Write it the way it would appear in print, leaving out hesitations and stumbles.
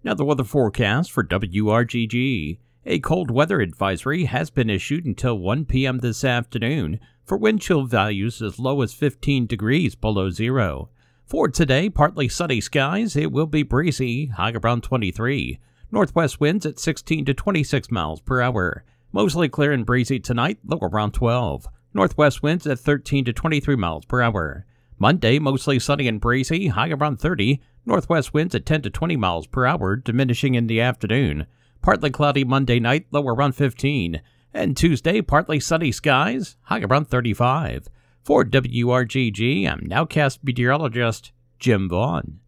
Now the weather forecast for WRGG. A cold weather advisory has been issued until 1 p.m. this afternoon for wind chill values as low as 15 degrees below zero. For today, partly sunny skies. It will be breezy, high around 23. Northwest winds at 16 to 26 miles per hour. Mostly clear and breezy tonight, low around 12. Northwest winds at 13 to 23 miles per hour. Monday, mostly sunny and breezy, high around 30. Northwest winds at 10 to 20 miles per hour, diminishing in the afternoon. Partly cloudy Monday night, low around 15. And Tuesday, partly sunny skies, high around 35. For WRGG, I'm Nowcast meteorologist Jim Vaughn.